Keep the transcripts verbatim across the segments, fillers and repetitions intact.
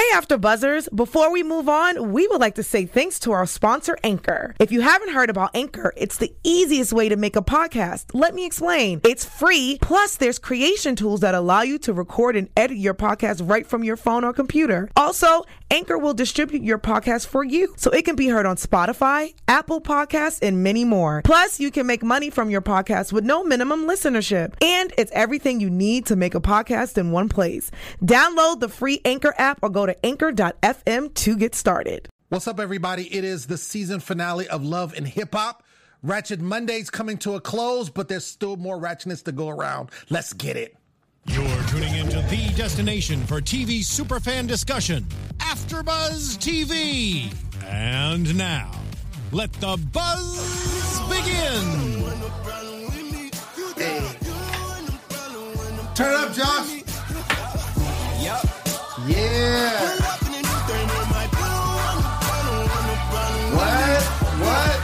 Hey, After Buzzers. Before we move on, we would like to say thanks to our sponsor, Anchor. If you haven't heard about Anchor, it's the easiest way to make a podcast. Let me explain. It's free, plus there's creation tools that allow you to record and edit your podcast right from your phone or computer. Also, Anchor will distribute your podcast for you, so it can be heard on Spotify, Apple Podcasts, and many more. Plus, you can make money from your podcast with no minimum listenership. And it's everything you need to make a podcast in one place. Download the free Anchor app or go to anchor dot f m to get started. What's up, everybody? It is the season finale of Love and Hip Hop. Ratchet Monday's coming to a close, but there's still more ratchetness to go around. Let's get it. You're tuning into the destination for T V superfan discussion, AfterBuzz T V. And now, let the buzz begin. Hey. Turn it up, Josh. Yep. Yeah. What? What?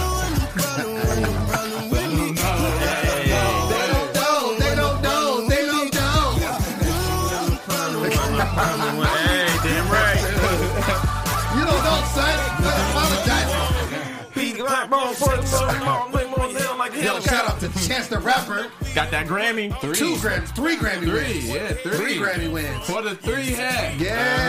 Hey, damn right. You don't know, son. Let's apologize. Beat like bone for the so long, way more than like Yo, shout out to Chance the Rapper. Got that Grammy. Three. Two Grammys, three Grammy Three, wins. yeah, three. Three Grammy wins. For the three hat.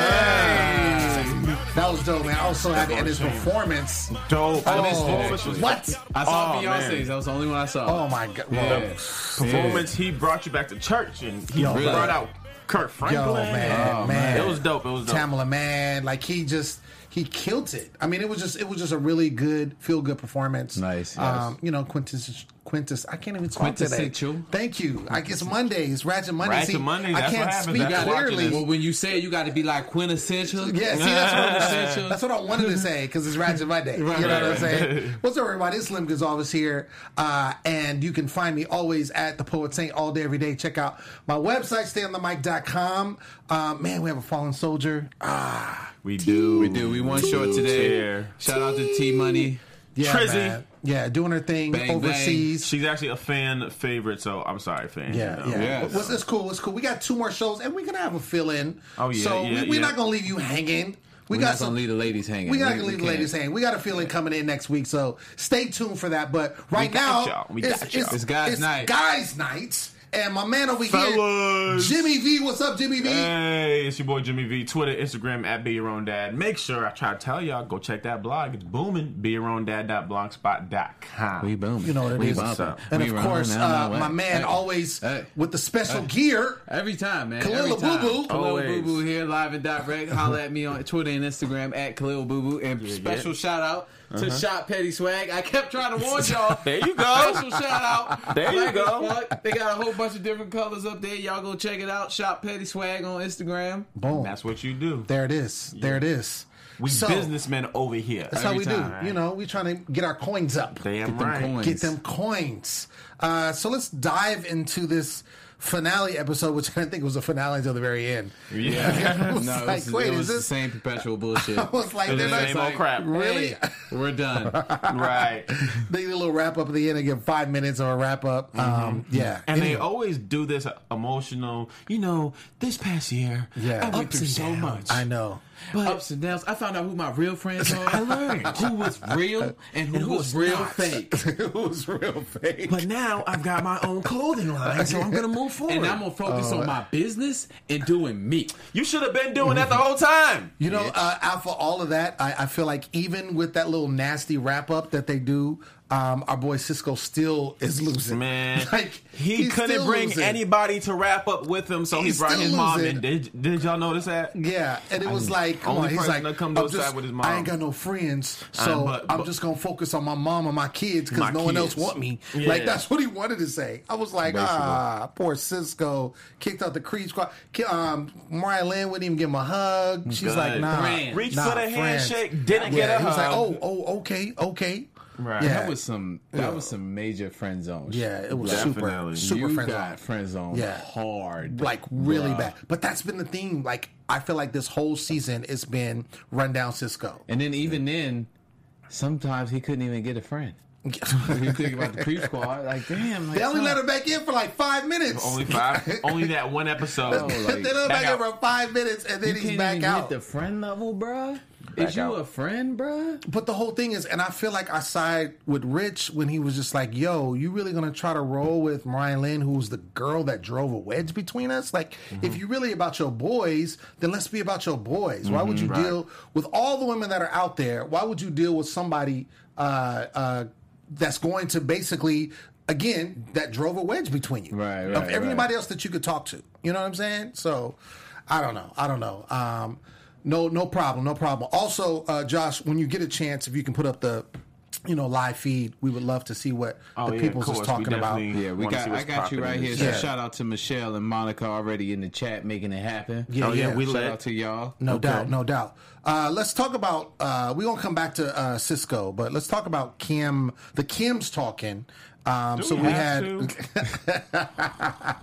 Yeah. That was dope, man. I was so happy. And his performance. Dope. I missed Oh, it, actually. what? I saw Oh, Beyonce's. man. That was the only one I saw. Oh, my God. Yeah. Well, Performance, he brought you back to church and he Yo, brought really? out Kurt Franklin. Yo, man, Oh, man. It was dope. It was dope. Tamala, man. Like, he just... He killed it. I mean, it was just it was just a really good, feel good performance. Nice, Um, yes. you know, Quintus Quintus. I can't even talk today. Quintessential. Thank you. I guess Mondays, Ratchet Mondays. Ratchet See, Mondays, I that's can't what happens. speak That's clearly. Well, when you say it, you got to be like quintessential. Yeah, see, that's what, I, Quintessential. that's what I wanted to say because it's Ratchet Monday. Right, you know right, what I'm right. saying? What's up, everybody? It's Slim Gonzalez here, uh, and you can find me always at the Poet Saint all day, every day. Check out my website, stay on the mic dot com. Uh, man, we have a fallen soldier. Ah, We do. We do. We won short today. Tear. Shout out to T Money. yeah, Trizzy. man. Yeah, doing her thing Bang, overseas. She's actually a fan favorite, so I'm sorry, fan. Yeah, you know. yeah. Yes. Well, it's cool. It's cool. We got two more shows, and we're gonna have a fill in. Oh, yeah, So yeah, we, we're yeah. not gonna leave you hanging. We We're got not some. gonna leave the ladies hanging. We got We- to we leave the can't. ladies hanging. We got a feeling coming in next week, so stay tuned for that. But right got now, y'all. We it's, got y'all. it's, It's guys' it's night. Guys' night, and my man over Fellas. here, Jimmy V. What's up, Jimmy V? Hey, it's your boy Jimmy V. Twitter, Instagram at Be Your Own Dad. Make sure I try to tell y'all, go check that blog. It's booming. Be Your Own Dad dot blogspot dot com. We boom. You know what it we is. bumping. And We of running course, down uh, that my way. man Hey. always Hey. with the special Hey. gear. Every time, man. Khalil Every time. Boo Boo. Khalil Always. Boo Boo here, live and direct. Holla at me on Twitter and Instagram at Khalil Boo Boo. And special shout out to Shop Petty Swag. I kept trying to warn y'all. There you go. Special shout out. There you Black as go. fuck. They got a whole bunch of different colors up there. Y'all go check it out. Shop Petty Swag on Instagram. Boom. That's what you do. There it is. There it is. We So, businessmen over here. That's how Every we time, do. You know, we trying to get our coins up. Damn Get them right. coins. Get them coins. Uh, so let's dive into this finale episode, which I didn't think was a finale until the very end. Yeah. I was No, like, it was, wait, it is was the this? same perpetual bullshit. I was like, It's they're the not same old crap. really. Hey, we're done. Right. They did a little wrap up at the end and give five minutes of a wrap up. Um, yeah, And they Anyway. always do this emotional, you know, this past year, Yeah. I went Ups through and so downs. much. I know. But Ups and downs. I found out who my real friends are. I learned. who was real and who, who was was real not. fake. It was real fake. But now I've got my own clothing line, so I'm gonna move forward. And I'm gonna focus on my business and doing me. you should have been doing that the whole time. You know, uh, Alpha, all of that, I, I feel like even with that little nasty wrap up that they do, um, our boy Cisco still is losing. Man, like he he's couldn't still bring losing. anybody to wrap up with him, so He's he brought still his mom losing. in. Did, did y'all notice that? Yeah, and it was like, come only on, he's person like, that come to I'm his just, side with his mom. I ain't got no friends, so Uh, but- I'm but- just gonna focus on my mom and my kids because My no one else kids. want me. Yeah. Like that's what he wanted to say. I was like, Basically. ah, poor Cisco, kicked out the Creed squad. Ki- Um, Mariah Lynn wouldn't even give him a hug. She's Good. like, nah, Friend. Reach nah, for the friends. handshake, didn't Yeah, get a he was like, hug. oh, oh, okay, okay. Right. Yeah. That was some. That was some major friend zone. shit. Yeah, it was Definitely. super, super you friend got zone. friend zone. Yeah. hard. Like really Bruh. bad. But that's been the theme. Like I feel like this whole season it's been run down Cisco. And then even then, sometimes he couldn't even get a friend. You think about the Creep Squad, like damn, like, They only son. let her back in for like five minutes. Only five. Only that one episode. Oh, like, they let her back back in for five minutes, and then You he's can't back even out. get the friend level, bruh. Back Is you out. a friend, bruh? But the whole thing is, and I feel like I side with Rich when he was just like, yo, you really gonna try to roll with Mariah Lynn, who was the girl that drove a wedge between us? Like, Mm-hmm. if you're really about your boys, then let's be about your boys. Why would you Mm-hmm. Right. deal with all the women that are out there? Why would you deal with somebody uh, uh, that's going to basically, again, that drove a wedge between you? Right, right, Of everybody right. else that you could talk to. You know what I'm saying? So, I don't know. I don't know. Um, no, no problem. No problem. Also, uh, Josh, when you get a chance, if you can put up the, you know, live feed, we would love to see what Oh, the yeah, people's of is course. talking We about. definitely- Yeah, we Wanna got. see I what's got you popping right in here. this So chat. shout out to Michelle and Monica already in the chat making it happen. Yeah, Oh, yeah, yeah. we Shout lit. out to y'all. No Okay. doubt, no doubt. Uh, let's talk about. Uh, we're gonna come back to uh, Cisco, but let's talk about Kim. The Kims talking. Um, so we we have had.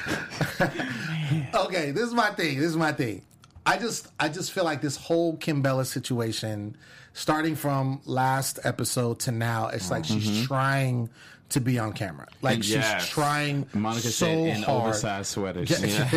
Okay, this is my thing. This is my thing. I just, I just feel like this whole Kim Bella situation, starting from last episode to now, it's like she's trying to be on camera. Like Yes. she's trying. Monica so said in hard. oversized sweaters.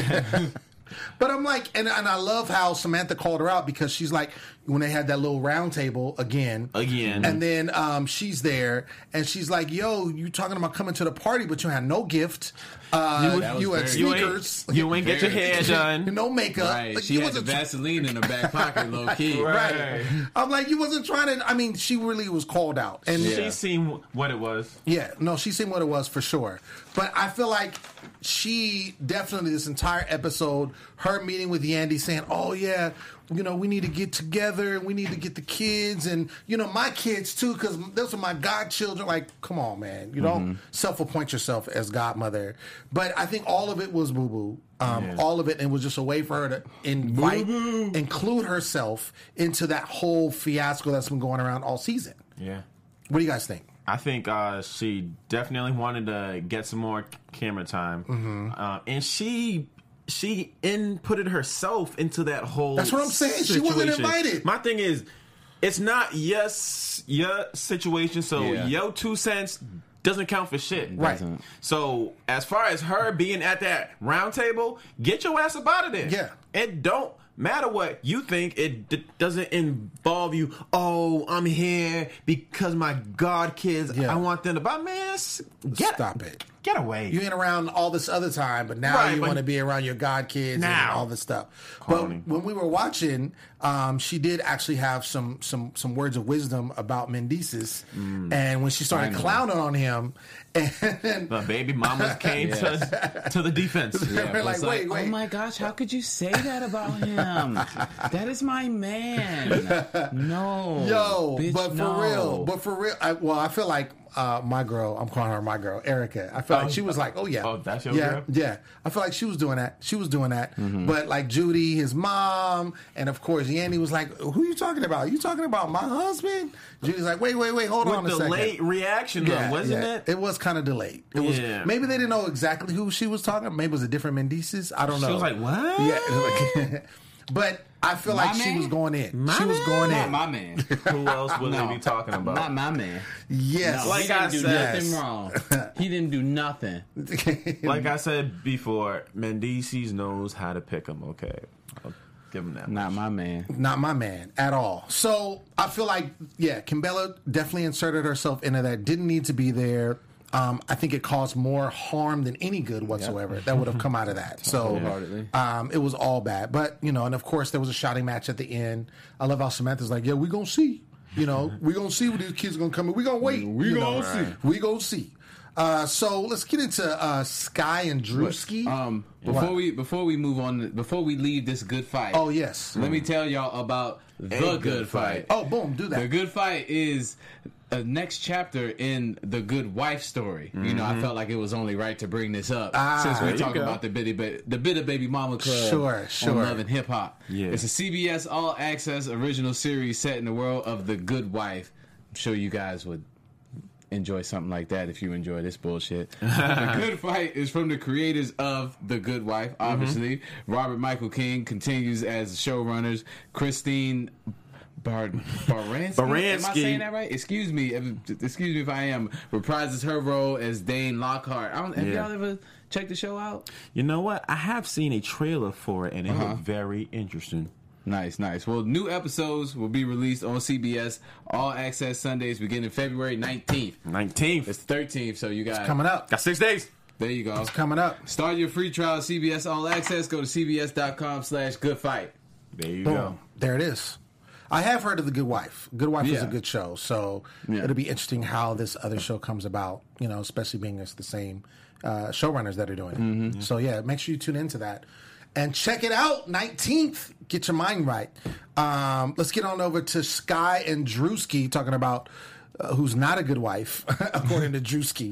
But I'm like, and, and I love how Samantha called her out because she's like, when they had that little round table again. Again. And then um, she's there and she's like, yo, you talking about coming to the party, but you had no gift. Uh, That was you had very- You sneakers. ain't, you ain't get your hair done. No makeup. Right. Like, She you had the wasn't tr- Vaseline in her back pocket, low key. Right. Right. I'm like, you wasn't trying to. I mean, she really was called out. And Yeah. She seen what it was. yeah, no, she seen what it was for sure. But I feel like she definitely, this entire episode, her meeting with Yandy saying, oh, yeah, you know, we need to get together and we need to get the kids and, you know, my kids too, because those are my godchildren. Like, come on, man. You don't self-appoint yourself as godmother. But I think all of it was boo-boo. Um, Yeah. All of it, and was just a way for her to invite, Boo-boo. include herself into that whole fiasco that's been going around all season. Yeah. What do you guys think? I think uh, she definitely wanted to get some more camera time, Mm-hmm. uh, and she she inputted herself into that whole. That's what I'm saying. She wasn't situation. invited. My thing is, it's not yes your situation, so Yeah. your two cents doesn't count for shit. Right. Doesn't. So as far as her being at that round table, get your ass up out of there. Yeah. It don't matter what you think. It d- doesn't involve you. Oh, I'm here because my god kids. Yeah. I want them to buy. Man, s- get Stop it. Get away. You ain't around all this other time, but now Right, you but- want to be around your god kids and Now. all this stuff. Corny. But when we were watching, um, she did actually have some some some words of wisdom about Mendices, and when she started Finally. clowning on him, and the baby mamas came to to the defense. Yeah. We're like, it's wait, wait. Oh my gosh, how could you say that about him? That is my man. No. yo, bitch, but for no. real, but for real, I, well, I feel like. Uh, my girl, I'm calling her my girl, Erica. I feel like she was like, "Oh yeah, Oh, that's your yeah, girl? yeah." I feel like she was doing that. She was doing that. Mm-hmm. But like Judy, his mom, and of course Yandy was like, "Who you talking about? You talking about my husband?" Judy's like, "Wait, wait, wait, hold on a With the second." late reaction, though, Yeah, wasn't yeah. it? It was kind of delayed. It was Yeah. maybe they didn't know exactly who she was talking. Maybe it was a different Mendices. I don't know. She was like, "What?" Yeah, but I feel My like she man? was going in. My she was man? going Not in. my man. Who else would No. they be talking about? Not my man. Yes. No, Like he didn't I do said- nothing wrong. He didn't do nothing. Like I said before, Mendices knows how to pick them. Okay, I'll give him that. Not my man. Not my man at all. So I feel like, yeah, Kimbella definitely inserted herself into that. Didn't need to be there. Um, I think it caused more harm than any good whatsoever that would have come out of that. So Wholeheartedly. um, it was all bad. But, you know, and of course there was a shouting match at the end. I love how Samantha's like, yeah, we going to see. You know, we going to see what these kids are going to come in. we going to wait. We you gonna know. see. We going to see. Uh, so let's get into uh, Sky and Drewski. Um, before What? we before we move on, before we leave this good fight. Oh, yes. Let me tell y'all about the good good fight. fight. Oh, boom, do The that. Good Fight is a next chapter in the Good Wife story. You know, I felt like it was only right to bring this up Ah, since there we're you talking go. about the Bitty ba- the Bitter Baby Mama Club Sure, sure. on Love and Hip Hop. Yeah. It's a C B S All Access original series set in the world of the Good Wife. I'm sure you guys would enjoy something like that if you enjoy this bullshit. The Good Fight is from the creators of The Good Wife, obviously. Robert Michael King continues as showrunners. Christine Bar- Baranski? Baranski. Am I saying that right? Excuse me. if- Excuse me if I am. Reprises her role as Dane Lockhart. I don't, have Yeah. y'all ever checked the show out? You know what? I have seen a trailer for it, and it Uh-huh. looked very interesting. Nice, nice. Well, new episodes will be released on C B S All Access Sundays beginning February nineteenth. nineteenth. It's thirteenth, so you got Coming up. Got six days. There you go. It's coming up. Start your free trial at C B S All Access. Go to cbs.com slash good fight. There you Boom. go. There it is. I have heard of The Good Wife. Good Wife is Yeah. a good show, so Yeah. it'll be interesting how this other show comes about, you know, especially being it's the same uh, showrunners that are doing it. Mm-hmm. So, yeah, make sure you tune into that. And check it out, nineteenth. Get your mind right. Um, let's get on over to Sky and Drewski talking about uh, who's not a good wife, according to Drewski.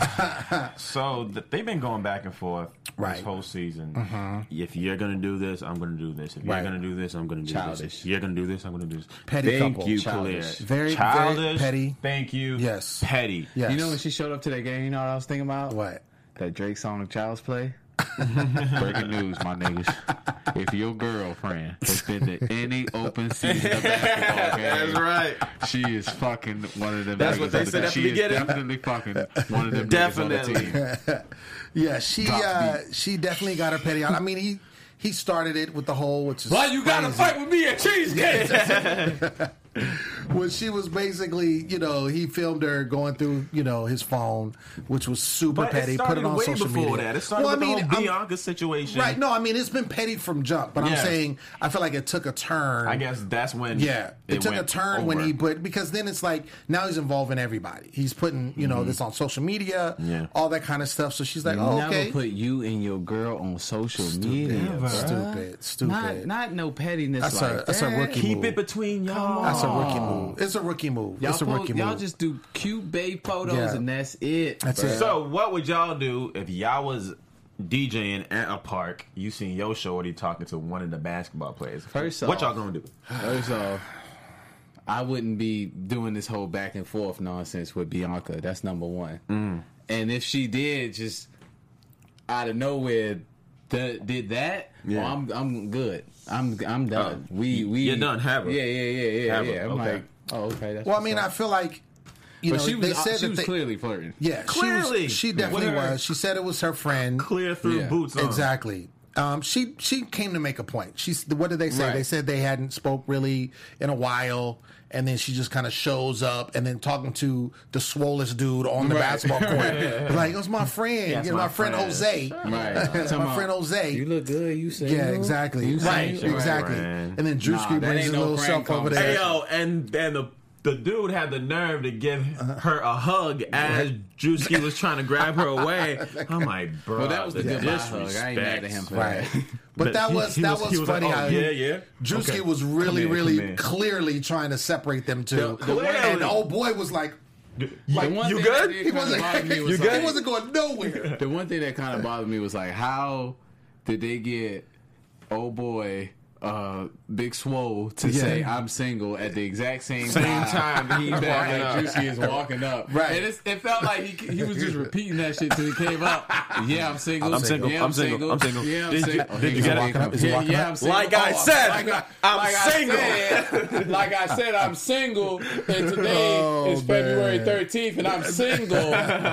So th- they've been going back and forth Right. this whole season. If you're gonna do this, I'm gonna do this. If Right. you're gonna do this, I'm gonna do Childish. this. If you're gonna do this, I'm gonna do this. Petty Thank couple. you, Childish. Claire. Very, very Childish. petty. Thank you. Yes. Petty. Yes. You know when she showed up to that game, you know what I was thinking about? What? That Drake song, Child's Play. Breaking news, my niggas. If your girlfriend has been to any open season of basketball game, That's right. she is fucking one of them. That's niggas what they on the said team. at the She is beginning. definitely fucking one of them Definitely. niggas on the team. Yeah, she Drop uh, beat. she definitely got her petty on. I mean, he he started it with the whole, which is Why you gotta crazy. fight with me at Cheesecake? When she was basically, you know, he filmed her going through, you know, his phone, which was super But petty. it Put started it on way social before media. that. It started Well, with I mean, the whole I'm- Bianca situation. Right? No, I mean it's been petty from jump, but I'm Yeah. saying I feel like it took a turn. I guess that's when. Yeah, it, took a went turn when over. he put because then it's like now he's involving everybody. He's putting you know this on social media, Yeah. all that kind of stuff. So she's like, oh, Never okay, put you and your girl on social media. bruh. stupid, stupid. Not, not no pettiness That's like a- that's a that. rookie Keep move. it between y'all. That's a rookie move. It's a rookie move. Y'all, it's a post, rookie y'all move. just do cute babe photos Yeah. and that's it. That's bruh. it. So what would y'all do if y'all was DJing at a park? You seen your shorty talking to one of the basketball players. First what off- y'all gonna do? First off, I wouldn't be doing this whole back and forth nonsense with Bianca. That's number one. Mm. And if she did just out of nowhere th- did that, Yeah. well, I'm I'm good. I'm I'm done. Oh, we we you're done. Have her. Yeah, yeah, yeah, yeah, Have her. yeah. I'm Okay. like, oh, okay. That's well, I what's mean, I up. feel like you but know she was they said she that was they, clearly flirting. yeah, Clearly. she, was, she definitely With her was. She said it was her friend. Clear through Yeah. boots on. Exactly. Um, she she came to make a point. She's what did they say? Right. They said they hadn't spoke really in a while, and then she just kind of shows up, and then talking to the swollest dude on the Right. basketball court, like it was my friend, That's you know, my, my friend, friend. Jose, Right. my Talking friend about, Jose. You look good. You say yeah, exactly, You right, single. exactly. Friend. And then Drewski Nah, that brings ain't his no little friend self over there. Hey yo, and and the the dude had the nerve to give her a hug as Drewski was trying to grab her away. I'm like, bro, Well, that was the the goodbye hug. I ain't mad at him for Right. that. But that he- was he that was, he like, funny oh, how yeah, yeah. Drewski Okay. was really, Come in, really come in. clearly trying to separate them two. The- the one- and the old boy was like, Like, The one you thing good? that did he kinda wasn't, bother me was he like- wasn't going nowhere. The one thing that kind of bothered me was like, how did they get old boy uh, Big Swole to Yeah. say I'm single at the exact same, Same time, time that he's that walking up. Juicy is walking up, Right. And it's, it felt like he, he was just repeating that shit till he came up. Yeah, I'm single. I'm single. Yeah, I'm single. I'm single. Yeah, I'm Did you- single. did you He's get it? walking up. Is he Yeah, walking yeah, up? I'm single. Like I Oh, said, like I- I'm like I single. said- like I said, I'm single, and today Oh, is February man. thirteenth, and I'm single.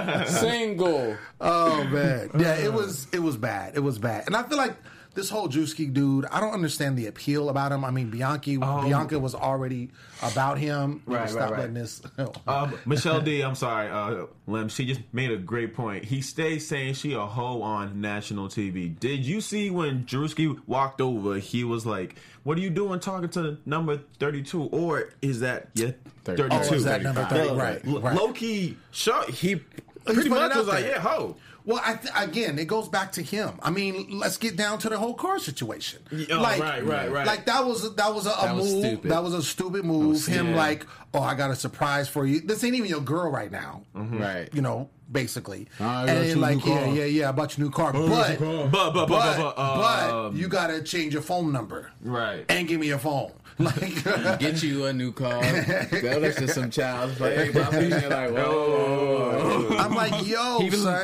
Single. Oh man, yeah, it was it was bad. It was bad, and I feel like this whole Drewski dude, I don't understand the appeal about him. I mean, Bianchi, Bianca was already about him. You know, Right, stop right, right. letting this. Um, Michelle D, I'm sorry, uh, Lem. She just made a great point. He stays saying she a hoe on national T V. Did you see when Drewski walked over? He was like, "What are you doing talking to number thirty-two?" Or is that yeah, thirty-two? Oh, is that number thirty? Yeah, Right, L- right. Low key, sure. He He's pretty put it much out was like, there. "Yeah, hoe." Well, I th- again, it goes back to him. I mean, let's get down to the whole car situation. Oh, right, right, right. Like that was that was a, a That was move. stupid. That was a stupid move. Him yeah. like, oh, I got a surprise for you. This ain't even your girl right now. Right. You know, basically. I and got then you a like, new yeah, car. yeah, yeah, I bought you a new car, but But but but but, but, but, but um, you gotta change your phone number, right. and give me your phone. Like, Get you a new car. That's just some child's play. My feet are like, whoa. I'm like, yo, He was son. listening to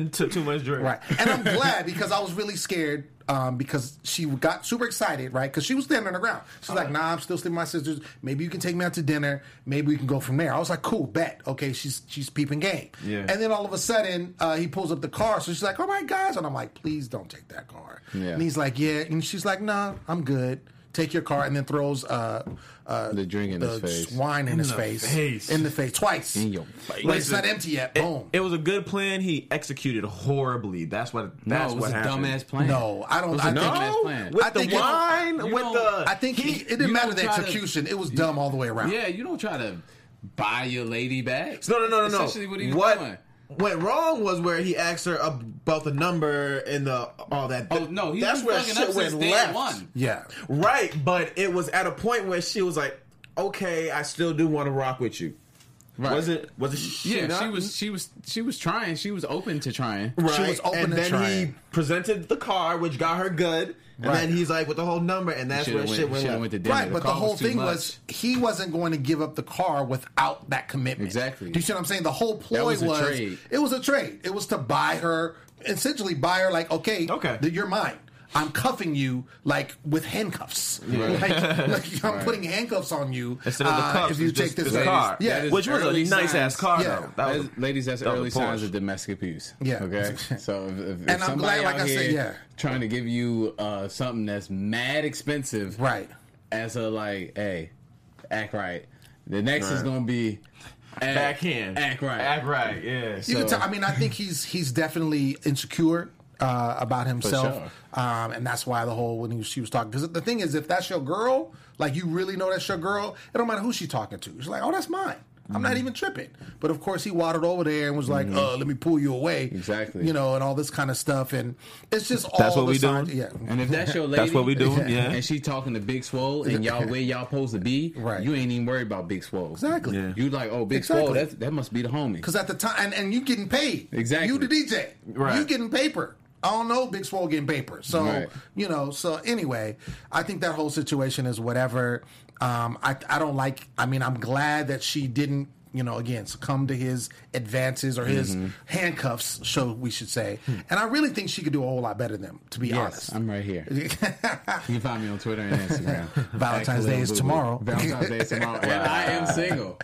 and took too much drink. Right. And I'm glad because I was really scared um, because she got super excited, right? Because she was standing on the ground. She's like, nah, I'm still sleeping with my sisters. Maybe you can take me out to dinner. Maybe we can go from there. I was like, cool, bet. Okay, she's she's peeping game. Yeah. And then all of a sudden, uh, he pulls up the car. So she's like, all right, guys. And I'm like, please don't take that car. Yeah. And he's like, yeah. And she's like, nah, I'm good. Take your car, and then throws uh, uh, The drink in the his face. wine in, In his the face. face. In the face. Twice. In your face. Like, it's Listen, not empty yet. It, Boom. it was a good plan. He executed horribly. That's what. No, That's it was what a happened. dumbass plan. No, I don't. It was I a think, dumbass plan. With I the think it- wine, you with don't- the. I think he, it didn't you matter don't the try to- execution. It was dumb all the way around. Yeah, you don't try to buy your lady back. No, no, no, no, no. Essentially what he was What doing. went wrong was where he asked her about the number and the all that. Oh, no, he's that's been where fucking shit up went since day left. one. Yeah. Right, but it was at a point where she was like, "Okay, I still do want to rock with you." Right. Was it? Was it? She Yeah, not? she was. She was. She was trying. She was open to trying. Right. She was open and to then trying. he presented the car, which got her good. And Right. then he's like with the whole number, and that's Shoulda where went, shit went shoulda left. went to dinner. Right, but the car whole too thing much. was he wasn't going to give up the car without that commitment. Exactly. Do you see what I'm saying? The whole ploy was a trade. it was a trade. It was to buy her, essentially buy her like, okay, Okay. th- you're mine. I'm cuffing you like with handcuffs. Right. Like, like I'm Right. putting handcuffs on you Instead of the uh, cuffs, if you it's take just this the way. car. Yeah, That is Which was a early nice signs. ass car, Yeah. though. That was, That's- ladies, that's that was early a signs Porsche. of domestic abuse. Yeah. Okay. So if, if, if And I'm somebody glad, like out I said, here yeah. trying to give you uh, something that's mad expensive, right. as a like, hey, act right. The next is Right. gonna be act, backhand. act right. Act right. Yeah. You So- can tell. I mean, I think he's he's definitely insecure uh, about himself, sure. um, and that's why the whole when he was, she was talking. Because the thing is, if that's your girl, like you really know that's your girl, it don't matter who she's talking to. She's like, oh, that's mine. I'm not even tripping. But of course, he waddled over there and was like, "Uh, let me pull you away." Exactly. You know, and all this kind of stuff, and it's just all That's what the we signs- doing? Yeah. And if that's your lady, That's what we do. Yeah. and she talking to Big Swole, and y'all where y'all supposed to be, Right. you ain't even worried about Big Swole. Exactly. Yeah. You like, oh, Big Exactly. Swole, that that must be the homie. Because at the time, and, and you getting paid. Exactly. You the D J. Right. You getting paper. I don't know Big Swole getting paper. So, Right. you know, so anyway, I think that whole situation is whatever. Um, I, I don't like, I mean, I'm glad that she didn't, you know, again, succumb to his advances or his Mm-hmm. handcuffs, so we should say. And I really think she could do a whole lot better than him, to be Yes, honest. I'm right here. You can find me on Twitter and Instagram. Valentine's At Day Khalil is Boo Boo. tomorrow. Valentine's Day is tomorrow. And I am single.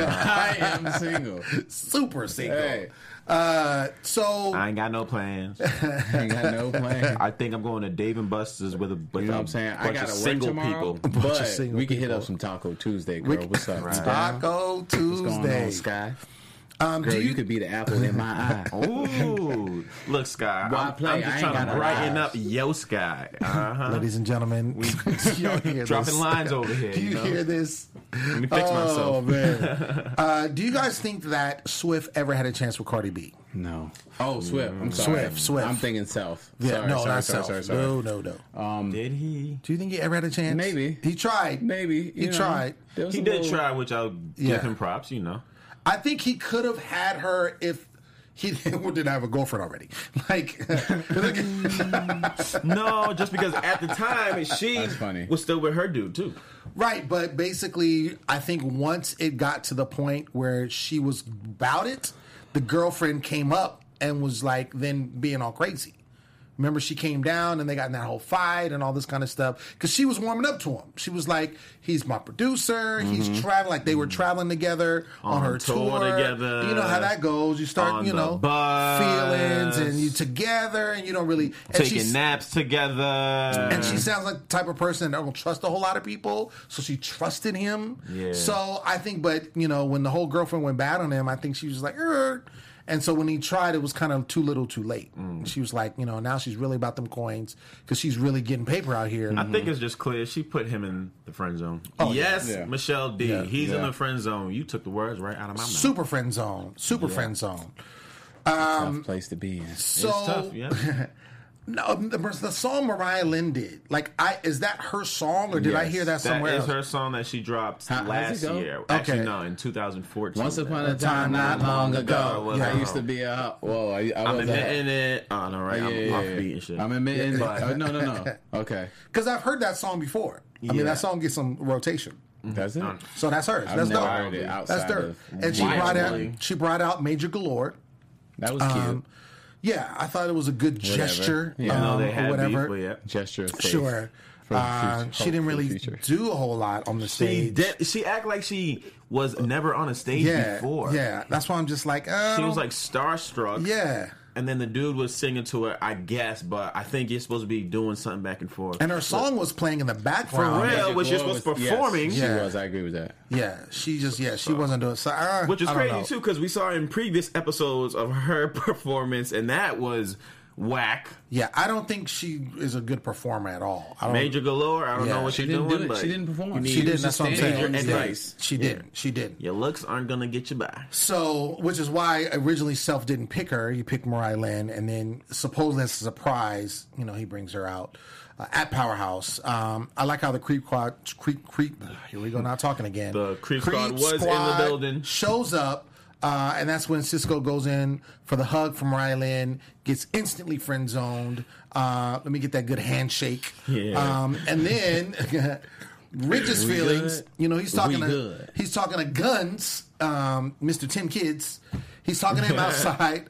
I am single. Super single. Hey, Uh, so, I ain't got no plans. I ain't got no plan. I think I'm going to Dave and Buster's with a bunch, You know what of, I'm saying? I bunch gotta of work single tomorrow, people. Bunch of but single we can hit people. up some Taco Tuesday, girl. What's up? What's down? Taco What's going Tuesday. on, Sky? Um, Girl, do you, you, could be the apple in my eye. Ooh, look, Sky. Why I'm, play? I'm I just ain't trying got to no brighten eyes. up yo Sky. Uh-huh. ladies and gentlemen, y'all hear Dropping this? lines over here. Do you you know? hear this? Let me fix Oh myself. man! uh, do you guys think that Swift ever had a chance with Cardi B? No. Oh, Swift. I'm sorry. Swift, Swift. I'm thinking Self. Yeah, sorry, no, sorry, not sorry, self. sorry, sorry. No, no, no. Um, Did he? Do you think he ever had a chance? Maybe. He tried. maybe. He you know, tried. there was He a did little- try, which I'll Yeah. give him props. You know. I think he could have had her if he didn't have a girlfriend already. Like, No, just because at the time she That's funny. was still with her dude too. right? But basically, I think once it got to the point where she was about it, the girlfriend came up and was like, then being all crazy. Remember, she came down and they got in that whole fight and all this kind of stuff because she was warming up to him. She was like, "He's my producer. He's traveling." Like they were traveling together on, On her tour tour. together. You know how that goes. You start, On you the know, bus. feelings and you together and you don't really and Taking she's- naps together. and she sounds like the type of person that don't trust a whole lot of people. So she trusted him. Yeah. So I think, but you know, when the whole girlfriend went bad on him, I think she was like, er. And so when he tried, it was kind of too little, too late. Mm. She was like, you know, now she's really about them coins because she's really getting paper out here. I think it's just clear she put him in the friend zone. Oh, yes, yeah. Michelle D. Yeah. He's in Yeah. the friend zone. You took the words right out of my mouth. Super friend zone. Super friend zone. Tough place to be in. So It's tough, yeah. no, the, the song Mariah Lynn did, like, I is that her song or did I Yes. hear that That somewhere is else? her song that she dropped How- how's last it go? year. Actually, Okay. no, in two thousand fourteen. Once upon A a time, not long ago, Yeah. I used to be a. Whoa, I, I I'm was a, admitting it. Oh, no, right? Yeah, I'm yeah, off yeah. beat and shit. I'm admitting. But- uh, no, no, no. Okay, Because I've heard that song before. I mean, Yeah. that song gets some rotation. that's it. So that's hers. I've That's never dope. heard it That's outside dope. of And she brought out Wildly. she brought out Major Galore. That was cute. Um, Yeah, I thought it was a good gesture, Yeah. um, No, they or had whatever. beef, but yeah. Gesture of faith. Sure. For the Uh, future. she didn't Hope for the really future. do a whole lot on the She stage. did. She act like she was never on a stage yeah, before. yeah. That's why I'm just like, uh, She was like starstruck. yeah. And then the dude was singing to her, I guess, but I think you're supposed to be doing something back and forth. And her song was playing in the background. For real? Magic was she Law supposed to yes, performing? she Yeah. was. I agree with that. Yeah, she just yeah she wasn't doing so. Uh, Which is I don't crazy know. too, because we saw in previous episodes of her performance, and that was whack. Yeah, I don't think she is a good performer at all. I don't, Major galore. I don't Yeah. know what She she's didn't doing, do it. but She didn't perform. you need- She didn't. was That's just what I'm saying. standing Major She on did. advice. She Yeah. did. She did. Your looks aren't gonna get you by. So, which is why originally Self didn't pick her. He picked Mariah Lynn, and then supposedly as a surprise, you know, he brings her out uh, at Powerhouse. Um, I like how the Creep Squad, Creep, Creep. Here we go, now talking again. The Creep Squad was in the building. Shows up. Uh, and that's when Cisco goes in for the hug from Mariah Lynn, gets instantly friend zoned. Uh, let me get that good handshake. Yeah. Um, and then Rich's We feelings. good? You know, he's talking We to good. he's talking to Guns, um, Mister Ten Kids. He's talking to him outside.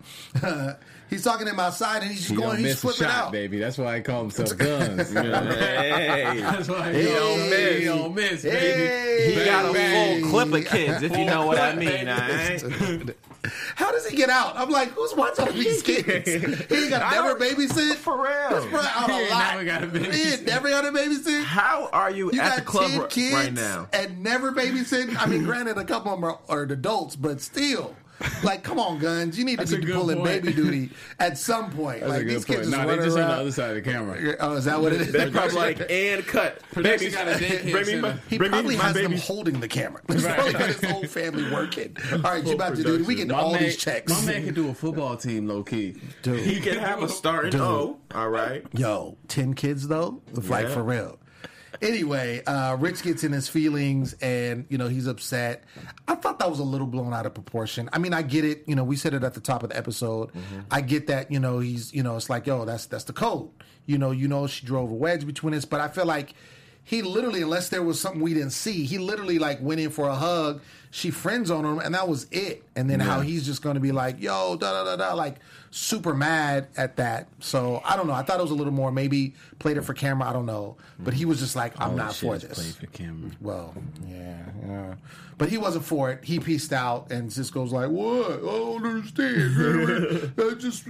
Uh, he's talking to him outside, and he's just He going. don't He's miss a flipping shot, out. baby. That's why I call himself Guns. You know? Hey, That's why Hey. he don't miss. He don't miss, baby. Hey. he got a Hey. full clip of kids, if you know what I mean. All right? How does he get out? I'm like, who's watching all these kids? He ain't got I never don't- babysit. For real. That's probably out He a ain't lot. never got a babysit. He ain't never got a babysit. How are you, You at the got club ten r- kids right now? and never babysitting. I mean, granted, a couple of them are, are adults, but still, like, come on, Guns, you need That's to a be good pulling point. baby duty at some point. That's like a good these point. kids just No, they running just on the around. other side of the camera. Oh, is that what it is? They're probably like, and cut. Production Baby, got a daycare bring me my, center. He bring probably me my has them baby. holding the camera. He's probably got his whole family working. All right, you about to do it. We get all man, these checks. My man could do a football team, low key. Dude. He can have a starting Dude. O. All right. Yo, ten kids though? Like Yeah. for real. Anyway, uh, Rich gets in his feelings and, you know, he's upset. I thought that was a little blown out of proportion. I mean, I get it. You know, we said it at the top of the episode. Mm-hmm. I get that, you know, he's, you know, it's like, yo, that's that's the code. You know, you know, she drove a wedge between us. But I feel like he literally, unless there was something we didn't see, he literally like went in for a hug. She friends on him, and that was it. And then how he's just going to be like, yo, da da da da, like super mad at that. So I don't know. I thought it was a little more. Maybe played it for camera. I don't know. But he was just like, I'm All not that shit for is this. Played for camera. Well, yeah, yeah. But he wasn't for it. He pieced out, and Cisco's like, what? I don't understand. I just,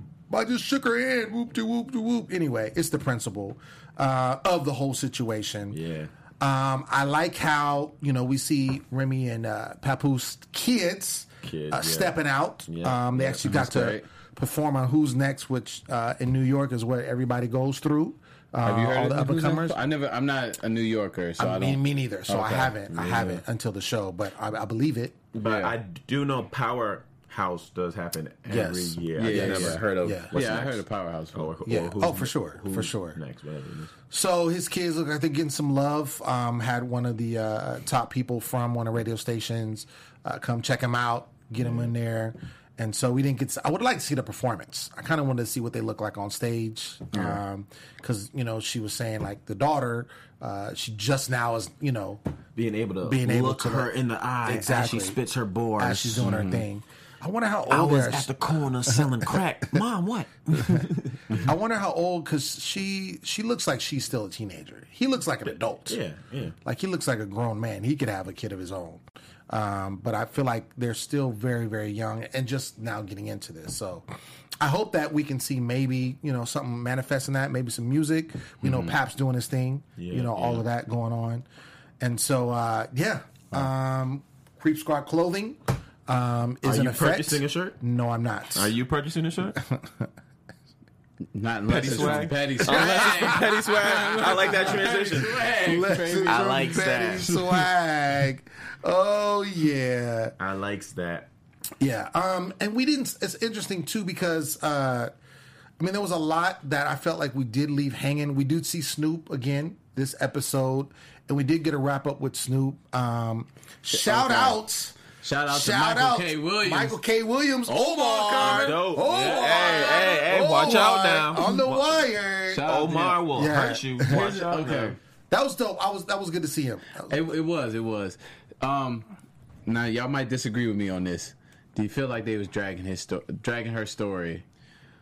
I just shook her hand. Whoop de whoop de whoop. Anyway, it's the principle uh, of the whole situation. Yeah. Um, I like how, you know, we see Remy and uh, Papoose kids, Kids, uh, yeah. stepping out. Yeah. Um, they actually got That's to great. perform on Who's Next, which uh, in New York is what everybody goes through. Uh, Have you heard all of the up and comers? I never. I'm not a New Yorker, so I, I mean, don't. me neither. So I Okay. haven't. I haven't until the show, but I, I believe it. But Yeah. I do know Powerhouse does happen every Yes. year. Yeah, I yeah, just never yeah. heard of Yeah. what's yeah, next. I heard of Powerhouse. Or, or Yeah. who's Oh, for sure. who's For sure. Next, whatever it is. So his kids look like they're getting some love. Um, had one of the uh, top people from one of the radio stations uh, come check him out, get him in there. And so we didn't get to, I would like to see the performance. I kind of wanted to see what they look like on stage. Because, you know, she was saying, like, the daughter, uh, she just now is, you know, Being able to being able look to her in the eye Exactly. as she spits her bars. as she's doing her thing. I wonder how old I was they are. at the corner selling crack. Mom, what? I wonder how old, because she she looks like she's still a teenager. He looks like an adult. Yeah, yeah. Like he looks like a grown man. He could have a kid of his own. Um, but I feel like they're still very, very young and just now getting into this. So I hope that we can see maybe, you know, something manifesting that, maybe some music. We know Pap's doing his thing, Yeah, you know, all yeah. of that going on. And so, uh, yeah, um, Creep Squad clothing um, is Are in you effect. purchasing a shirt? No, I'm not. Are you purchasing a shirt? Not unless Petty it's swag? Petty Unless it's from swag. Petty Swag. I like that transition. Lessons I from like Petty that. Swag. Oh yeah, I likes that. yeah. Um, and we didn't. It's interesting too because uh, I mean there was a lot that I felt like we did leave hanging. We did see Snoop again this episode, and we did get a wrap up with Snoop. Um, shout Okay. out. Shout out to Shout Michael out K. Williams. Michael K. Williams. Omar coming. Dope. Omar. Hey, hey, hey, watch out now. On the wire. Shout out to Omar him. will Yeah. hurt you. Watch out Okay. now. That was dope. I was that was good to see him. That was- It, it was. It was. Um, now y'all might disagree with me on this. Do you feel like they was dragging his sto- dragging her story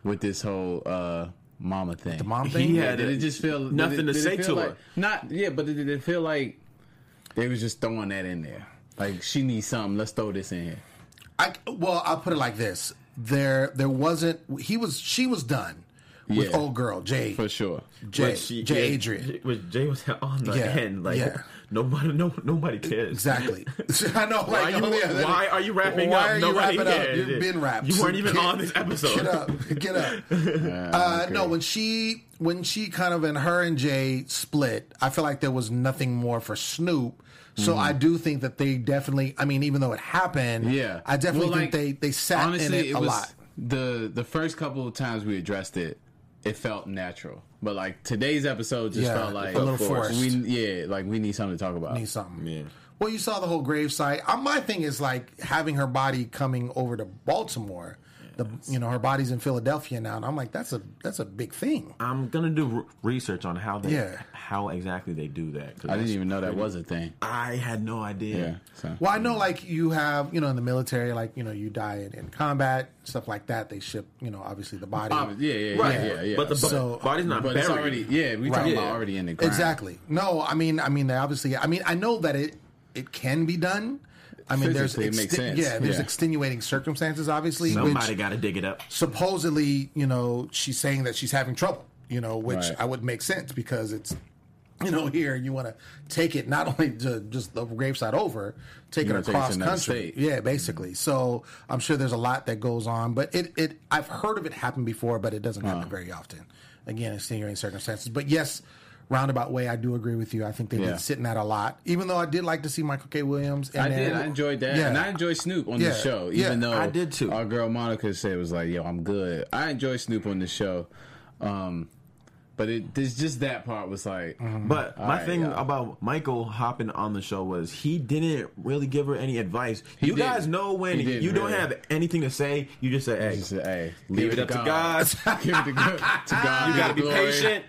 with this whole uh, mama thing. The mom thing. He Yeah, had did a- it just feel nothing did it, to did say it feel to like, her. Not yeah, but did it feel like they was just throwing that in there? Like she needs something. Let's throw this in here. I well, I'll put it like this: there, there wasn't. He was. She was done with Yeah. old girl Jay. For sure. Jay, But she- Jay yeah, Adrian. Jay- was- Jay was on the Yeah, end. Like yeah. nobody, no, nobody cares. Exactly. I know. Why, Like, are you, oh, yeah, why are you wrapping why up? are you Nobody wrapping up? cares. You've been wrapped. You weren't even Get- on this episode. Get up. Get up. uh, No, when she when she kind of and her and Jay split, I feel like there was nothing more for Snoop. So I do think that they definitely. I mean, even though it happened, Yeah, I definitely Well, think like, they they sat honestly, in it, it a was, lot. The the first couple of times we addressed it, it felt natural. But like today's episode just Yeah, felt like a little forced. We yeah, like we need something to talk about. Need something. Yeah. Well, you saw the whole gravesite. Uh, my thing is like having her body coming over to Baltimore. The you know her body's in Philadelphia now, and I'm like that's a that's a big thing. I'm gonna do re- research on how they, Yeah. how exactly they do that. 'cause I didn't that's even know that pretty- was a thing. I had no idea. Yeah. So. Well, I know like you have you know in the military, like you know you die in, in combat stuff like that. They ship you know obviously the body. Obvi- yeah, yeah, Right. yeah, yeah, yeah. But the bo- So- body's not but buried. it's already yeah. We talking Right. about Yeah. already in the ground. Exactly. No, I mean I mean they obviously. I mean I know that it it can be done. I mean, there's Physically, it makes sense. yeah, there's Yeah. extenuating circumstances, obviously. Somebody which got to dig it up. supposedly, you know, she's saying that she's having trouble. You know, which Right. I would make sense because it's, you know, here you want to take it not only to just the graveside over, take You it wanna take it to across another country. state. Yeah, basically. So I'm sure there's a lot that goes on, but it, it I've heard of it happen before, but it doesn't happen very often. Again, extenuating circumstances. But yes. Roundabout way, I do agree with you. I think they Yeah. did sit in that a lot. Even though I did like to see Michael K. Williams. In I there. did. I enjoyed that, Yeah. and I enjoyed Snoop on Yeah. the show. Yeah, Even though I did too. Our girl Monica said it was like, "Yo, I'm good." I enjoy Snoop on the show, um, but it there's just that part was like, But my right, thing yeah. about Michael hopping on the show was he didn't really give her any advice. He you didn't. guys know when He didn't you don't really. have anything to say, you just say, "Hey, just, hey, leave it up to God. Give it to God. To God You be gotta the be glory. patient.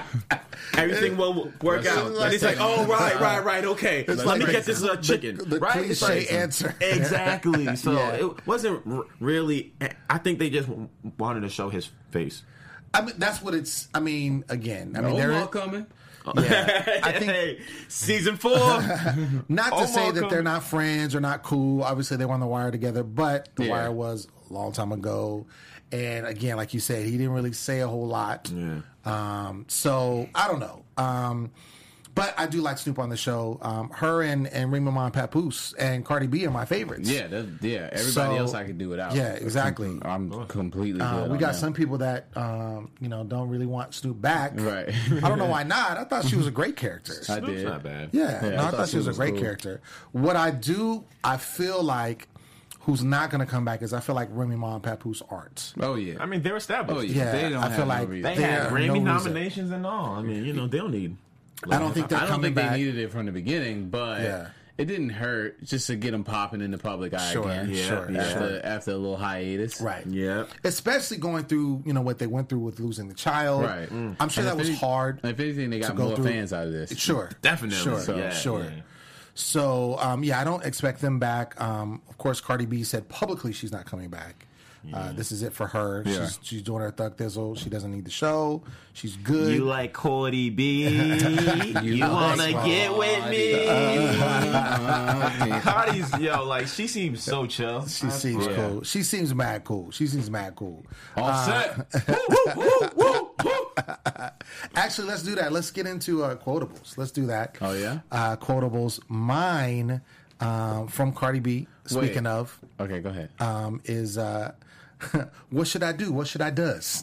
Everything will work Let's- out." let's And he's like, say- "Oh, right, right, right, okay. Let like me the- get this uh, chicken." the right? It's cliche like- answer. Exactly. So Yeah. it wasn't r- really. I think they just wanted to show his face. I mean, that's what it's. I mean, again, I mean, Omar there. coming. Yeah, I think Hey, season four. not to Omar say that come- they're not friends or not cool. Obviously, they were on The Wire together, but The Yeah. Wire was a long time ago. And again, like you said, he didn't really say a whole lot. Yeah. Um, so I don't know. Um, but I do like Snoop on the show. Um, her and and Rima Ma Papoose and Cardi B are my favorites. Yeah, that, yeah. Everybody So, else I could do without. yeah, exactly. I'm completely. Uh, good we on got that. some people that um, you know don't really want Snoop back. Right. I don't know why not. I thought she was a great character. I Snoop's did. not bad. Yeah, Yeah, no, I, thought, she was, a great cool. character. What I do, I feel like, who's not going to come back is I feel like Remy Ma and Papoose aren't. Oh yeah. I mean, they're established. Oh yeah. Yeah, They don't I have feel no like reason. They They had have Grammy no reason. nominations and all. I mean, you know, they don't need. I don't think they're I don't coming think back. they needed it from the beginning, but Yeah. it didn't hurt just to get them popping in the public eye Sure, again. Yeah, sure, yeah. After sure. after a little hiatus, Right. Yeah. Especially going through, you know, what they went through with losing the child. Right. Mm. I'm sure And that if was any- hard. If anything, they to got go more through. fans out of this. Sure. Definitely. Sure. So, yeah, sure. yeah. So, um, yeah, I don't expect them back. Um, of course, Cardi B said publicly she's not coming back. Uh, this is it for her. Yeah. She's, she's doing her Thug Thizzle. She doesn't need the show. She's good. You like Cardi B? you wanna like get with me? Uh, Cardi's yo, like she seems so chill. She seems Yeah. cool. She seems mad cool. She seems mad cool. All set. Actually, let's do that. Let's get into uh, quotables. Let's do that. Oh, yeah? Uh, quotables. Mine um, from Cardi B, speaking Wait. of, Okay, go ahead. um, is uh, what should I do? What should I does?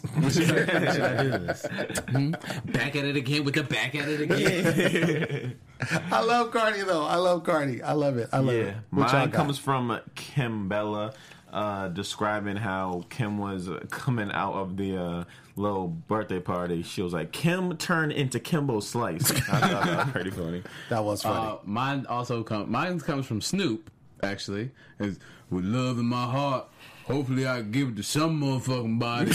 Back at it again with the back at it again. I love Cardi, though. I love Cardi. I love it. I love Yeah, it. What y'all mine got? comes from Kim Bella, uh, describing how Kim was uh, coming out of the uh, little birthday party. She was like, "Kim turned into Kimbo Slice." I thought that was pretty funny. That was funny. Uh, mine also comes. Mine comes from Snoop. Actually, is with love in my heart. Hopefully, I give it to some motherfucking body.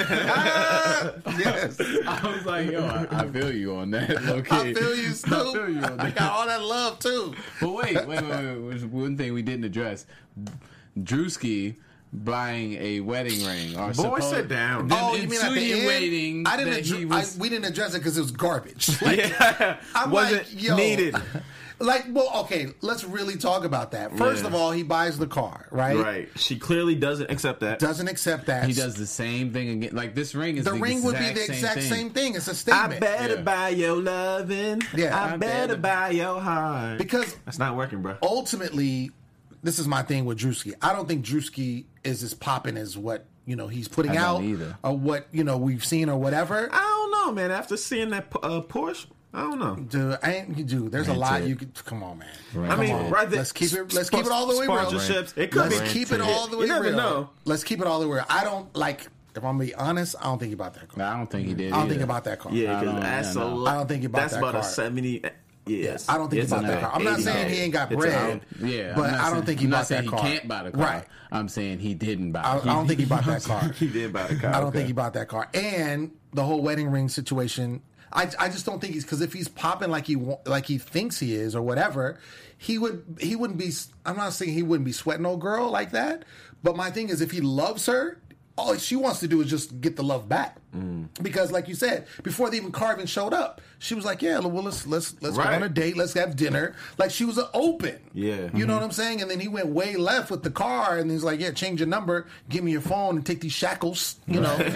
yes. I was like, yo, I, I feel you on that. Low key. I feel you, Snoop. I feel you on I that. got all that love, too. But wait, wait, wait, wait. There's one thing we didn't address. Drewski buying a wedding ring. Or Boy, supposed, sit down. Them Oh, you mean at the insinuating end? I didn't. that he Addre- was, I, we didn't address it because it was garbage. Like, Yeah, I'm wasn't like, yo, needed. Like, well, okay, let's really talk about that. First Yeah. of all, he buys the car, right? Right. She clearly doesn't accept that. Doesn't accept that. he does the same thing again. Like this ring is The the, ring would be the same exact thing. same thing. It's a I statement. better Yeah. buy your loving. Yeah. I I better better- buy your heart. Because That's not working, bro. ultimately, this is my thing with Drewski. I don't think Drewski is as popping as what you know he's putting I don't out, either. or what you know we've seen, or whatever. I don't know, man. After seeing that uh, Porsche, I don't know. Dude, I ain't, dude, there's a Rent lot it. you could. Come on, man. Right. I Come mean, on. right there. Let's keep it. Let's keep it all the way real. Sponsorships. It could Let's be. keep it all the way You never real. know. Let's keep it all the way real. I don't like. If I'm gonna be honest, I don't think about that car. I don't think he did. I don't either. think about that car. Yeah, I because don't- that's yeah, a no. lot. I don't think about That's that about a car. seventy. Yes, I don't think It's about an that car. I'm not eighty. saying he ain't got It's bread. an- Yeah, but I'm not I don't saying- think he I'm bought not saying that car. He can't buy the car. Right. I'm saying he didn't buy. I, I it. don't think he bought that car. He did buy the car. I don't okay. think he bought that car. And the whole wedding ring situation, I, I just don't think he's because if he's popping like he wa- like he thinks he is or whatever, he would he wouldn't be. I'm not saying he wouldn't be sweating no girl like that. But my thing is, if he loves her, all she wants to do is just get the love back. Mm. Because, like you said, before they even Carvin showed up, she was like, "Yeah, well, let's let's let's go Right. on a date. Let's have dinner." Like she was open. Yeah. you know what I'm saying. And then he went way left with the car, and he's like, "Yeah, change your number, give me your phone, and take these shackles." You know, and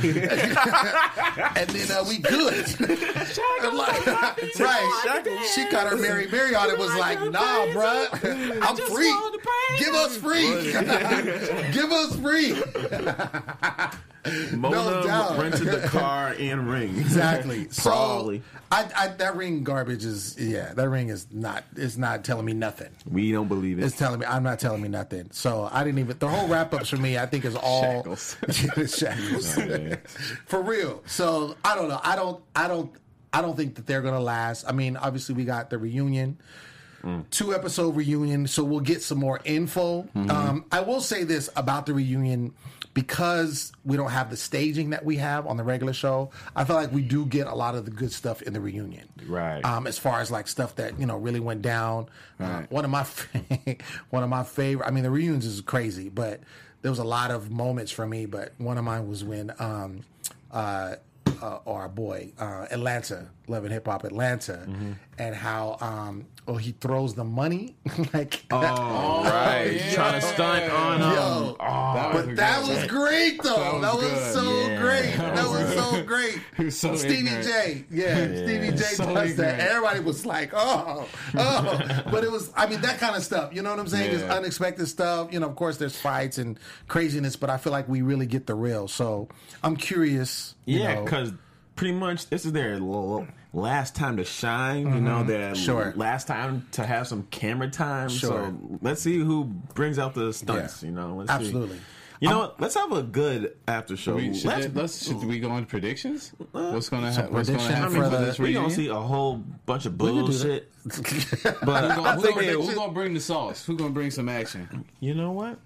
then uh, we good. Like, right? She got her Mary Mary on it. Was like, "Nah, bruh, I'm free. Give us free. Give us free." Mona No doubt. rented the car and ring. Exactly. So Probably. I, I, that ring garbage is yeah. That ring is not. It's not telling me nothing. We don't believe it. It's telling me I'm not telling me nothing. So I didn't even. The whole wrap ups for me, I think, is all Shackles. shackles. yeah. For real. So I don't know. I don't. I don't. I don't think that they're gonna last. I mean, obviously we got the reunion. Two episode reunion, so we'll get some more info. Mm-hmm. Um, I will say this about the reunion because we don't have the staging that we have on the regular show. I feel like we do get a lot of the good stuff in the reunion, Right. Um, as far as like stuff that you know really went down. Uh, Right. one of my one of my favorite. I mean, the reunions is crazy, but there was a lot of moments for me. But one of mine was when. Um, uh, uh, or our boy uh, Atlanta, Love and Hip Hop Atlanta, Mm-hmm. and how um, oh he throws the money like Oh, right. yeah. Trying to stunt on um, yo. That was a But that good was one. great though. That That was was, good. so Yeah. great. That That was was so great. He was so Stevie ignorant. J, yeah, Stevie J So does ignorant. that. Everybody was like, oh, oh. But it was, I mean, that kind of stuff. You know what I'm saying? It's Yeah. unexpected stuff. You know, of course, there's fights and craziness, but I feel like we really get the real. So I'm curious. You Yeah, know, because pretty much this is their l- l- last time to shine. You know, their Mm-hmm. Sure. last time to have some camera time. Sure. So let's see who brings out the stunts. Yeah. You know, let's Absolutely. See. You know what? Let's have a good after show. We, should, let's, they- let's, should we go into predictions? What's gonna So happen? What's gonna prediction happen for for the- this we gonna reunion? see a whole bunch of can do bullshit. But Who I gonna, who, think gonna, it- who gonna bring the sauce? Who gonna bring some action? you know what?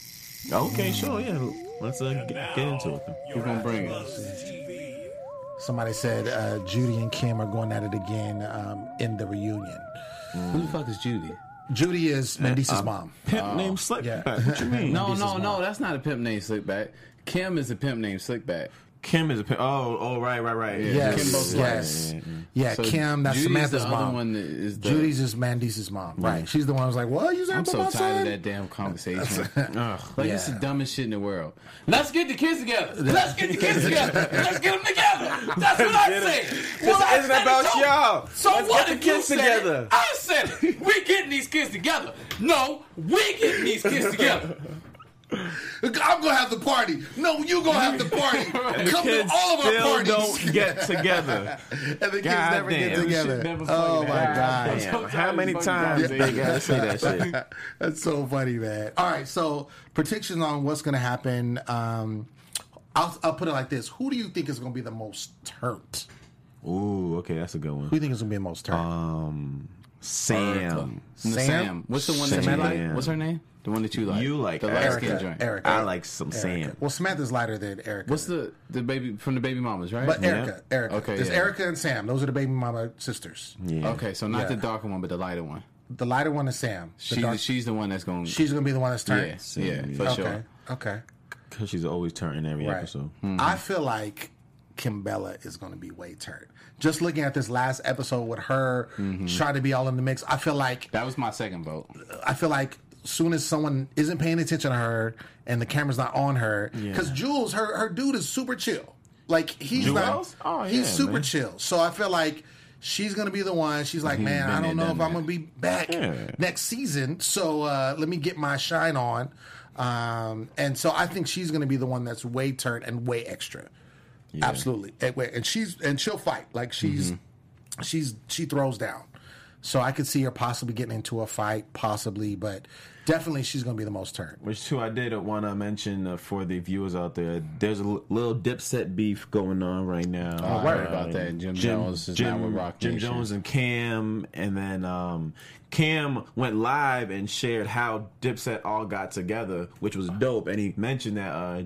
Okay, sure, yeah. Let's uh, get, get into it. Then. Who gonna bring it? somebody said uh, Judy and Kim are going at it again um, in the reunion. Who the fuck is Judy? Judy is Mendice's mom. Pimp named Slick. yeah. What you mean? No, Mendice's no, mom. no. That's not a pimp named Slickback. Kim is a pimp named Slickback. Kim is a pimp. Oh, oh, right, right, right. Yeah. Yes, Kim both yes. Yeah, So Kim, that's Judy's Samantha's the mom. other one that is the, Judy's is Mandice's mom. Right. She's the one who's like, what? You saying I'm about so my tired son? of that damn conversation. Ugh, like it's the Yeah. dumbest shit in the world. Let's get the kids together. Let's get the kids together. Let's get them together. That's what I say. Well, I isn't said about it, so- y'all. So Let's what get the if you kids said together. it? I said it. We getting these kids together. No, we getting these kids together. I'm gonna have the party. No, you gonna have the party. And the Come to kids all of our still parties. don't get together. and the kids God never get damn. together. Shit never Oh fucking my happens. god. Damn, how many Fucking times conversation. they gotta say that shit? That's so funny, man. All right, so predictions on what's gonna happen. Um, I'll, I'll put it like this: who do you think is gonna be the most turned? Ooh, okay, that's a good Who do one. you think is gonna be the most turned? Um, Sam. Sam? Sam? What's the one that you Sam. like? What's her name? The one that you like? You like the Erica. light skin joint. Erica. I like some Erica. Sam. Well, Samantha's lighter than Erica. What's the the baby from the baby mamas, right? But Erica, Erica. Okay, There's yeah. Erica and Sam. Those are the baby mama sisters. Yeah. Okay, so not Yeah. the darker one, but the lighter one. The lighter one is Sam. The She, dark- she's the one that's going. she's gonna be the one that's turned. Yeah, yeah, for okay. sure. Okay. Because she's always turning every Right. episode. I feel like Kimbella is going to be way turned. Just looking at this last episode with her trying to be all in the mix, I feel like That was my second vote. I feel like soon as someone isn't paying attention to her and the camera's not on her, because Jules, her her dude is super chill. Like he's Jules? not, Oh, he's yeah, super man. chill. So I feel like she's gonna be the one. She's like, man, been I don't there, know if done I'm that. gonna be back Yeah. next season. So uh, let me get my shine on. Um, and so I think she's gonna be the one that's way turned and way extra. Absolutely, and, wait, and she's and she'll fight. Like she's she's she throws down. So I could see her possibly getting into a fight, possibly, but definitely she's going to be the most turned. Which too, I did want to mention uh, for the viewers out there. There's a l- little Dipset beef going on right now. Oh, I heard about that. Jim Jones is now with Rock Jim Nation. Jones and Cam, and then um, Cam went live and shared how Dipset all got together, which was dope. And he mentioned that uh,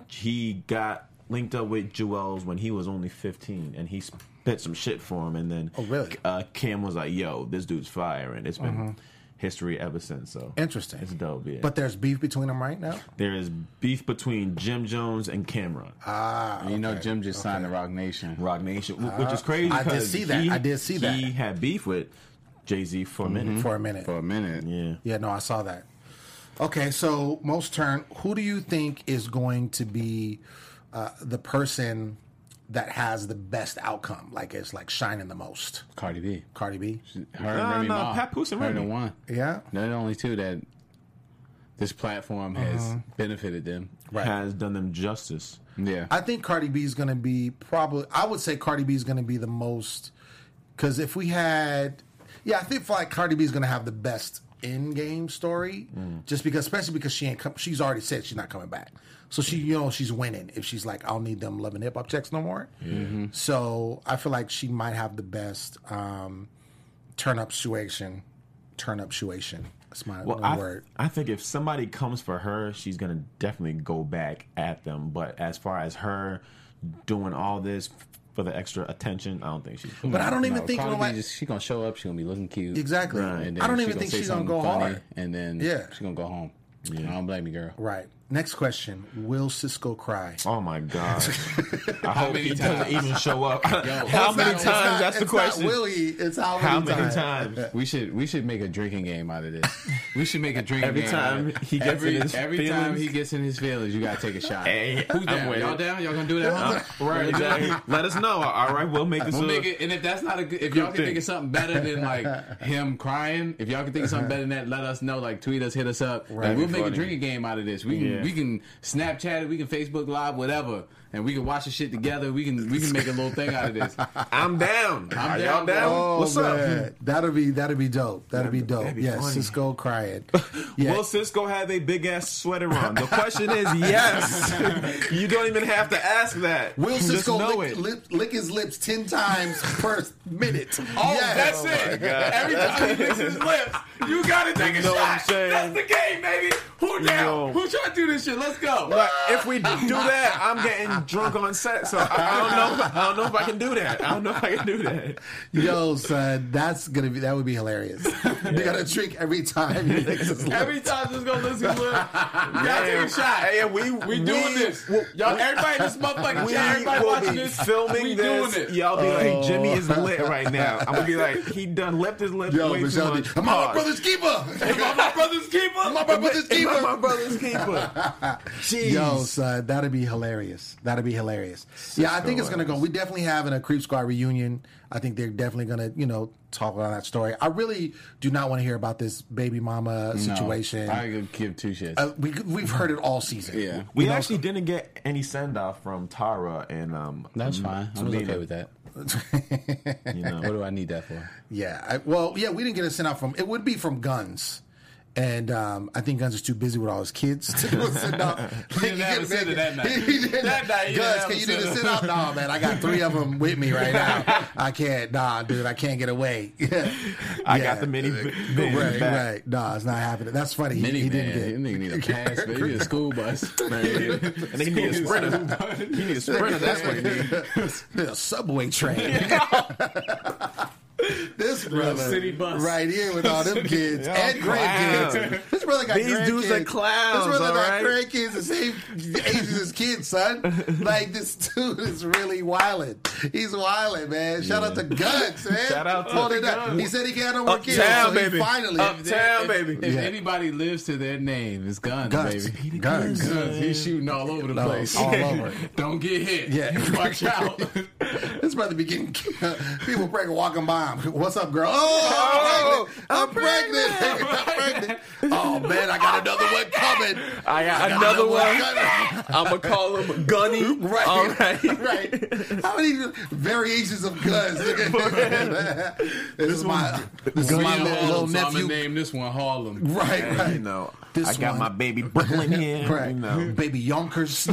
he got linked up with Jewels when he was only fifteen, and he spit some shit for him. And then Oh, really? uh, Cam was like, "Yo, this dude's fire," and it's been Mm-hmm. history ever since. So Interesting. It's dope. Yeah, But there's beef between them right now? there is beef between Jim Jones and Cameron. Ah, And you know, okay. Jim just signed to Rock Nation. Rock Nation, wh- which is crazy. I did 'cause see that. He, I did see that. He had beef with Jay-Z for a minute. For a minute. For a minute. Yeah. Yeah, no, I saw that. Okay, so most turned. Who do you think is going to be uh, the person that has the best outcome? Like it's like shining the most. Cardi B. Cardi B. Her and Nah, Remy nah, Ma. Papoose and Her Remy. the one. Yeah. They're the only two that this platform has Uh-huh. benefited them. Right. Has done them justice. Yeah. I think Cardi B is going to be probably. I would say Cardi B is going to be the most. Because if we had, yeah, I think like Cardi B is going to have the best in-game story, just because, especially because she ain't. Come, she's already said she's not coming back, so she, you know, she's winning. If she's like, I'll need them Love and Hip Hop checks no more. So I feel like she might have the best um, turn up situation. Turn up situation. That's my Well, new I, word. I think if somebody comes for her, she's gonna definitely go back at them. But as far as her doing all this for the extra attention, I don't think she's. But I don't even No, think Cardi nobody- B just, she gonna show up. She gonna be looking cute. Exactly. And then I don't she even think say she's gonna something go funny, hard. And then Yeah. she gonna go home. I don't blame you, girl. Right. Next question: will Cisco cry? Oh my god! I hope many he times? doesn't even show up. Yo, How It's many not- it's times? not- That's the it's question. Not will he? It's how, How many many times? times? We should we should make a drinking game out of this. We should make a drinking Every game. time out of it. he gets every, in his every feelings. time he gets in his feelings, you gotta take a shot. Hey, Who's I'm down? with Y'all it. down? Y'all gonna do that? Huh? Right, exactly. Let us know. All right, we'll make this. We'll a, make it, and if that's not a good, if y'all can thing. think of something better than like him crying, if y'all can think of something better than that, let us know. Like tweet us, hit us up, and we'll make a funny. drinking game out of this. We can Yeah. we can Snapchat it, we can Facebook Live, whatever, and we can watch the shit together. We can we can make a little thing out of this. I'm down. I'm Are down, y'all down? Oh, What's up? man. That'll be that'll be dope. That'll be dope. that'd be Yes, funny. Cisco crying. Yeah. Will Cisco have a big ass sweater on? The question is yes. You don't even have to ask that. Will Just Cisco know lick, it. lip, lick his lips ten times per minute? Oh, Yes. that's it. Every time he licks his lips, you gotta take a know what I'm shot. saying? That's the game, baby. Who know. down? Who trying to do this shit? Let's go. But if we do that, I'm getting drunk on set, so I, I don't know. I don't know if I can do that. I don't know if I can do that. Yo, son, that's gonna be that would be hilarious. You gotta drink every time he licks his lips. Every time just gonna listen to it. You gotta take a shot. Hey, we We doing this. Y'all, everybody in this motherfucking We chat, everybody will watching be this, filming we this. doing it. Y'all be like, Jimmy is lit right now. I'm gonna be like, he done lipped his lips Yo, way too Michelle, much. I'm my Pause. brother's keeper. Am I my brother's keeper? I'm my brother's Am I keeper. my brother's keeper. Jeez. Yo, son, that'd be hilarious. That'd be hilarious. Yeah, I think it's gonna go. We definitely having a Creep Squad reunion. I think they're definitely gonna, you know, talk about that story. I really do not want to hear about this baby mama situation. No, I could give two shits. uh, we we've heard it all season. Yeah. We You know, actually didn't get any send off from Tara and um. That's fine. I was Selena. okay with that. You know, What do I need that for? Yeah. I, well, yeah, we didn't get a send out from. It would be from Guns. And um, I think Guns is too busy with all his kids to do a send out. He didn't have a send out that night. That night, he didn't Guns, have can a you do send the out. send out? No, man, I got three of them with me right now. I can't. Nah, dude, I can't get away. I Yeah. got the mini van in the Right, back. right. Nah, it's not happening. That's funny. He, he Minivan. didn't get. You nigga need a pass, but you need a school bus. Man, and they need a sprinter. He need a sprinter. That's what he need. a subway train. This brother city bus. right here with all them kids Y'all and clowns. grandkids. This brother got These grandkids. dudes are clowns, This brother all got right? grandkids the same age as his kids, son. Like, this dude is really wildin'. He's wildin', man. Shout out to Guns, man. Shout out to Hold it up. Guns. He said he got no more kids, Uptown, so he baby. finally. Uptown, If- baby. If Yeah. anybody lives to their name, it's Guns, Guns. baby. Guns. Guns. He's shooting all over the No, place. all over. Don't get hit. Yeah. Watch out. This brother be getting people pregnant walking by him. What's up, girl? Oh, I'm pregnant. I'm pregnant. I'm pregnant. Oh man, I got another one coming. I got, I got another one. coming. I'm gonna call him Gunny. Right. All right. Right. How many variations of guns? this is my this is We my in little, Harlem, little so I'm nephew. gonna name this one Harlem. Right, Hey, right. you know, This I got one. my baby Brooklyn here. Right. You know. Baby Yonkers.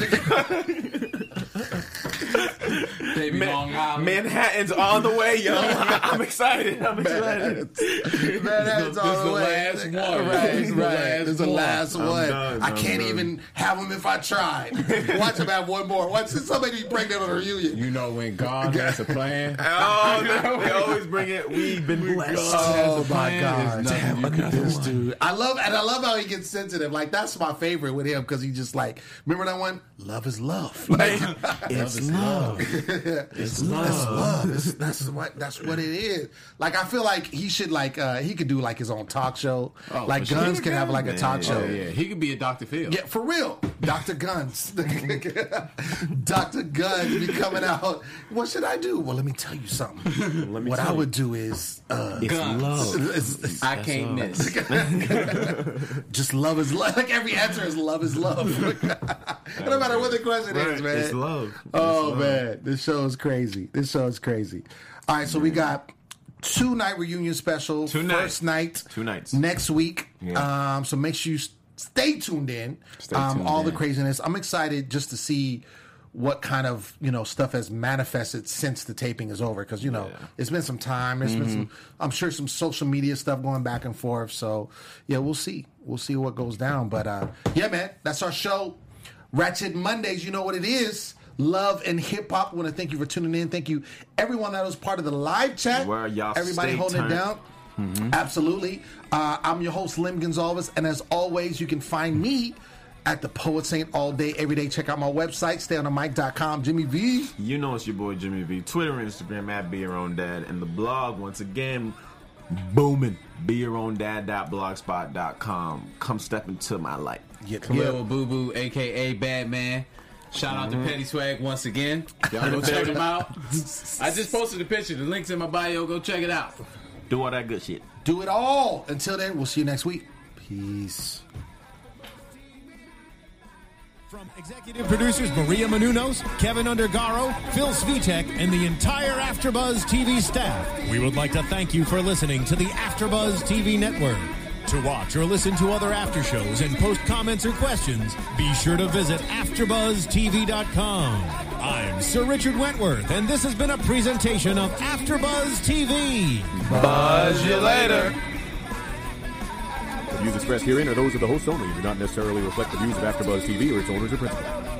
Baby Long Island. Manhattan's on the way, yo. I'm excited. I'm excited. Manhattan's all This the the way. last one. Right, This the right. last This is the one. last I'm one. done. I I'm can't done. even have them if I tried. Watch him have one more. Watch somebody be pregnant on a reunion. You know when God has a plan. Oh, they, they always bring it. We've been blessed. Oh has a my plan, God! there's nothing Damn, you look can at do. this dude. I love and I love how he gets sensitive. Like that's my favorite with him because he just like remember that one. Love is love. Like, It's love. it's love. That's love. That's, that's what that's what it is. Like I feel like he should like uh he could do like his own talk show. Oh, like for sure. Guns can have like a talk show. Oh, yeah. He could be a Doctor Phil. Yeah, for real. Doctor Guns. Doctor Guns be coming out. What should I do? Well, let me tell you something. Let me what tell I you. would do is uh, It's Guns. love. it's- it's- I can't miss. just love is love. Like every answer is love is love. No matter what the question is, Right. man. It's love. Oh It's love. man, this show is crazy. This show is crazy. All right, so we got two night reunion specials. Two First nights. night, Two nights. next week. Yeah. Um, so make sure you s- stay tuned in. Stay um, tuned all the in. craziness. I'm excited just to see what kind of you know stuff has manifested since the taping is over because you know Yeah. it's been some time. There's been some, I'm sure, some social media stuff going back and forth. So yeah, we'll see. We'll see what goes down. But uh, yeah, man, that's our show. Ratchet Mondays, you know what it is. Love and hip hop. I want to thank you for tuning in. Thank you, everyone that was part of the live chat. Where y'all Everybody stay holding turned. it down. Absolutely. Uh, I'm your host, Lim Gonzalez. And as always, you can find me at the Poet Saint all day, every day. Check out my website, stay on the mic dot com. Jimmy V. You know it's your boy Jimmy V. Twitter and Instagram at Be Your Own Dad. And the blog, once again, booming. Be Your Own Dad dot blogspot dot com. Come step into my light. Yep, Khalil Boo Boo, aka Badman. Shout out to Petty Swag once again. Y'all go check him out. I just posted a picture. The link's in my bio. Go check it out. Do all that good shit. Do it all. Until then, we'll see you next week. Peace. From executive producers Maria Menounos, Kevin Undergaro, Phil Svitek, and the entire AfterBuzz T V staff, we would like to thank you for listening to the AfterBuzz T V network. To watch or listen to other after shows and post comments or questions, be sure to visit after buzz T V dot com. I'm Sir Richard Wentworth, and this has been a presentation of AfterBuzz T V. Buzz you later. The views expressed herein are those of the hosts only and do not necessarily reflect the views of AfterBuzz T V or its owners or principals.